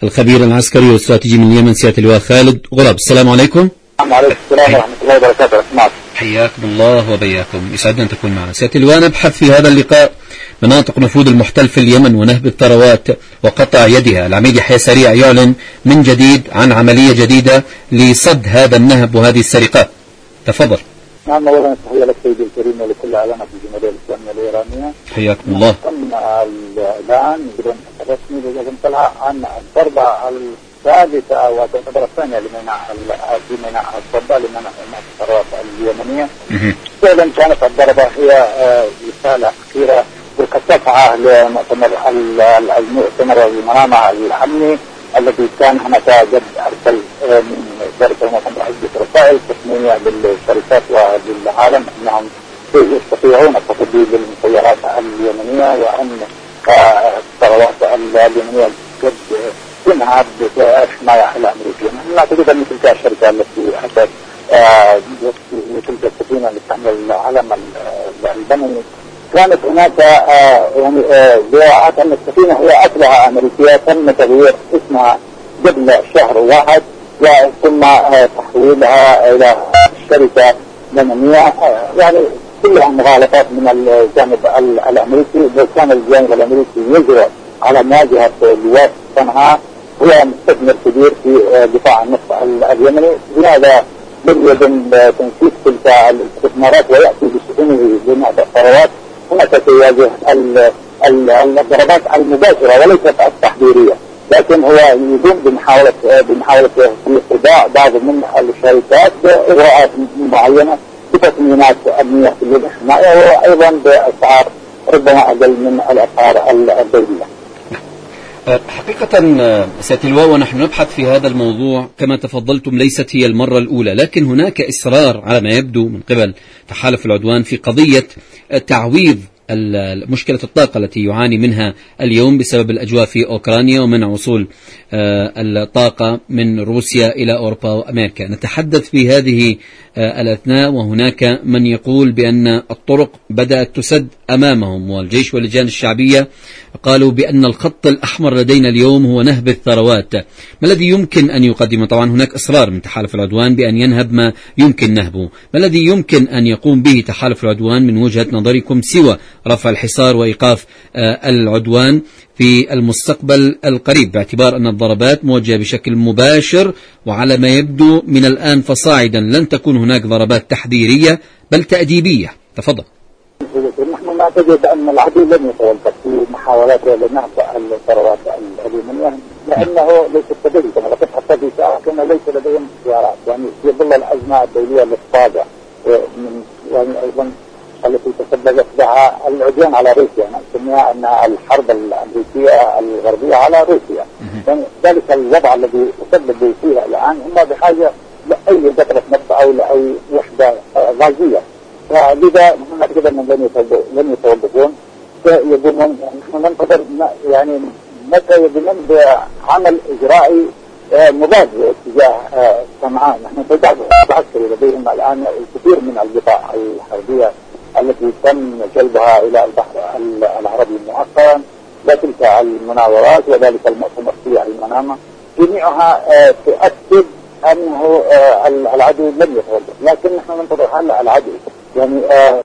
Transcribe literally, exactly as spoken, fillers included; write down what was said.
الخبير العسكري والاستراتيجي من اليمن سيادة اللواء خالد غراب. السلام عليكم. وعليكم السلام ورحمة الله وبركاته. حياكم الله وبياكم، يسعدنا أن تكون معنا. سيادة اللواء، نبحث في هذا اللقاء مناطق نفوذ المحتل في اليمن ونهب الثروات وقطع يدها. العميد يحيى سريع يعلن من جديد عن عملية جديدة لصد هذا النهب وهذه السرقات. تفضل. نعم، أولا تحية لك سيدي الكريم ولكل علماء في الجمهورية الإسلامية الإيرانية. حياكم الله. تم الآن بدون رسمي لازم طلع عن الضربة الثالثة وتعتبر الثانية لمنع في منع الضربة لمنع الثروات اليمنية. فعلا كانت الضربة هي رسالة أخيرة بالكثافة لمؤتمر المؤتمر المنامة الأمني الذي كان هناك قد أرسل من ذلك المؤتمر عدة رسائل تسمية للشركات وللعالم أنهم يستطيعون التصدي للمسيرات اليمنية وأن الثروات اليمنية قد تنهب بحماية الأمريكية. نعتقد أن تلك الشركة التي أتت تلك السفينة اللي تحمل العلم البني كانت هناك يعني ادعاءات أن السفينة هي أصلها أمريكية تم تغيير اسمها قبل شهر واحد ثم تحويلها إلى شركة يمنية، يعني كلها مغالطات من الجانب الأمريكي. كان الجانب الأمريكي يجري على مواجهة لواء صنعاء هو مستثمر كبير في دفاع النفط اليمني، لهذا بدأ بتنسيق تلك الاستثمارات ويأتي بشؤونه بناء الثروات. هناك سيواجه الضربات المباشرة وليست التحذيرية، لكن هو يقوم بمحاولة بمحاولة استخدام بعض من الشركات بإجراءات معينة بتثمينات أمنية للحماية وأيضا بأسعار ربما أقل من الأسعار الدولية. حقيقة سيادة اللواء، ونحن نبحث في هذا الموضوع كما تفضلتم ليست هي المرة الأولى، لكن هناك إصرار على ما يبدو من قبل تحالف العدوان في قضية تعويض مشكلة الطاقة التي يعاني منها اليوم بسبب الأجواء في أوكرانيا ومنع وصول الطاقة من روسيا إلى أوروبا وأمريكا. نتحدث في هذه الأثناء وهناك من يقول بأن الطرق بدأت تسد أمامهم، والجيش واللجان الشعبية قالوا بأن الخط الأحمر لدينا اليوم هو نهب الثروات. ما الذي يمكن أن يقدمه؟ طبعا هناك إصرار من تحالف العدوان بأن ينهب ما يمكن نهبه. ما الذي يمكن أن يقوم به تحالف العدوان من وجهة نظركم سوى رفع الحصار وإيقاف العدوان في المستقبل القريب، باعتبار أن الضربات موجهة بشكل مباشر وعلى ما يبدو من الآن فصاعدا لن تكون هناك ضربات تحذيرية بل تأديبية؟ تفضل. نحن نعتقد أن العدو لن يتوقف في محاولاته لنهب الثروات اليمنية، لأنه ليس لديه كما ذكرت حتى في ساعة كان ليس لديهم اختيارات، يعني في ظل الأزمة الدولية للطاقة من يعني أيضا التي تسببت بها العدوان على روسيا، نسميها أنها الحرب الأمريكية الغربية على روسيا. يعني ذلك الوضع الذي تسبب فيها الآن هم بحاجة لأي قطرة نفط أو لأي وحدة غازية، فلذا نعتقد أنهم لن يتوقفون يقومون. نحن ننتظر يعني متى يقومون بعمل إجرائي مضاد تجاه صنعاء. نحن تجاه العسكري لديهم الآن الكثير من القطع الحربية التي تم جلبها إلى البحر العربي مؤخرا وتلك المناورات وذلك المؤتمر في المنامة جميعها تؤكد أنه العدو لن يتوقف، لكن نحن ننتظر حل العدو يعني